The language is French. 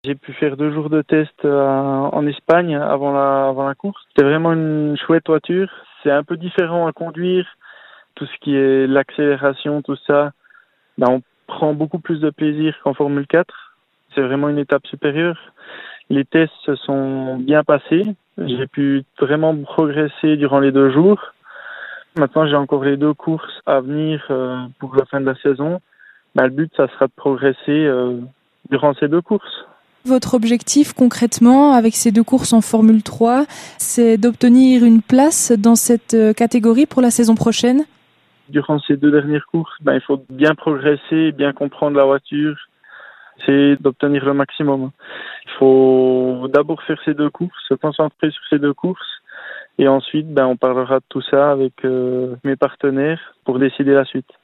J'ai pu faire 2 jours de test en Espagne avant la course. C'était vraiment une chouette voiture. C'est un peu différent à conduire. Tout ce qui est l'accélération, tout ça, on prend beaucoup plus de plaisir qu'en Formule 4. C'est vraiment une étape supérieure. Les tests se sont bien passés. J'ai pu vraiment progresser durant les 2 jours. Maintenant, j'ai encore les 2 courses à venir pour la fin de la saison. Le but, ça sera de progresser durant ces 2 courses. Votre objectif concrètement avec ces 2 courses en Formule 3, c'est d'obtenir une place dans cette catégorie pour la saison prochaine? Durant ces 2 dernières courses, il faut bien progresser, bien comprendre la voiture, c'est d'obtenir le maximum. Il faut d'abord faire ces 2 courses, se concentrer sur ces 2 courses et ensuite on parlera de tout ça avec mes partenaires pour décider la suite.